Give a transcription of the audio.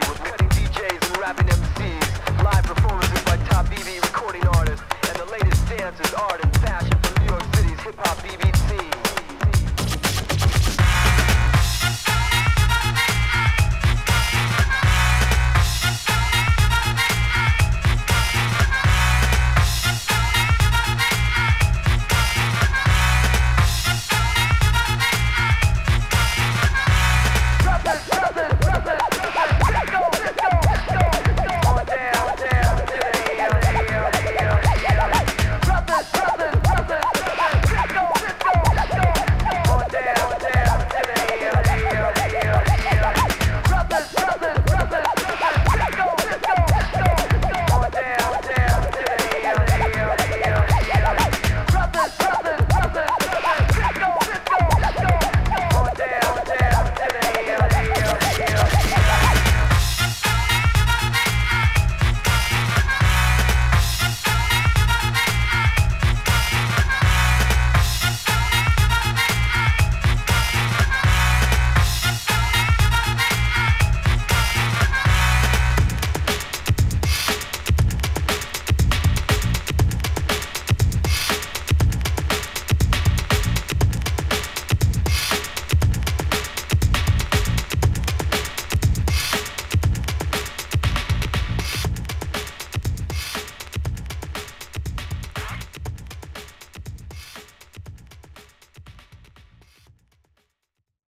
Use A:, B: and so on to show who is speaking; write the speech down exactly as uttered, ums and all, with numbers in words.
A: with cutting D Js and rapping M Cs, live performances by top B B recording artists, and the latest dances, art, and fashion from New York City's hip-hop B B